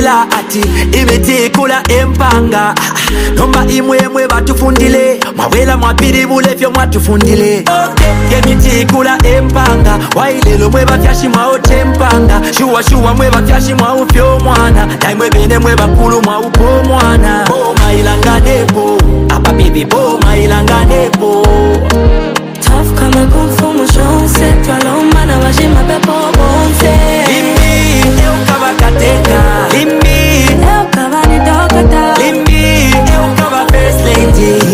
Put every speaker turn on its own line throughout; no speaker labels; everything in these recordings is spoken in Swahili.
Kila ati imetikula empanga Nomba imwe batufundile Mwawela mwapiri bulefyo mwatufundile Yemitikula empanga Wailelo mwe bafyashi mwaotempanga Shuwa mwe bafyashi mwaufyo mwana Daimwe bene mwe bakulu mwaupo mwana Boma ilanganepo Apa bibi boma ilanganepo
Tough kama kumfu mshonse Twalomba na wajima pepo bonse
Limbi, eukaba kateka Limbi,
eukaba ni dokata
Limbi, eukaba first lady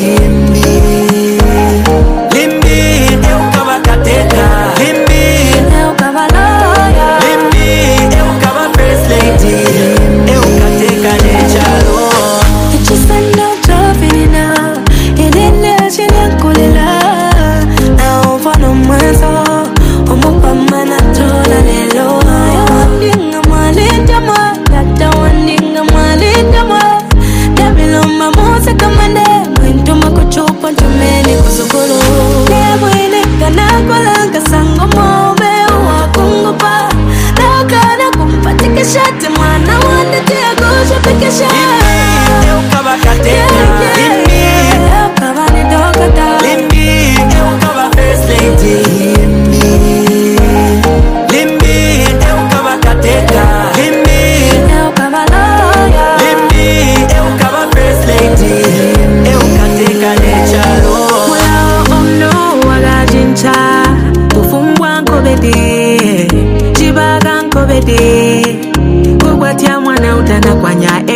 Limbi, eukaba kateka Limbi,
eukaba loya
Limbi, eukaba first lady Eukateka nechalo
Ichisanda trofina Ilile chile kulila Na ufano mwenzo Omupa mana tola lelo Wandinga malinda mwa Data wandinga malinda mwa Dabilomba mose kamande Mwintuma kuchupa njumeni kusukulu Nemwine kanakolanga sango mobe Wakungupa Naukana kumpatika shati Mwana wande tia kusha peke shati
Eukaba kateka Limbi,
eukaba ni dokata
Limbi, eukaba first lady Limbi, eukaba kateka Limbi,
eukaba loya
Limbi, eukaba first lady Eukateka nechalo
Mula omno wagajincha Kufungwa nkobede Chibaga nkobede Kugwatia mwana utana kwanya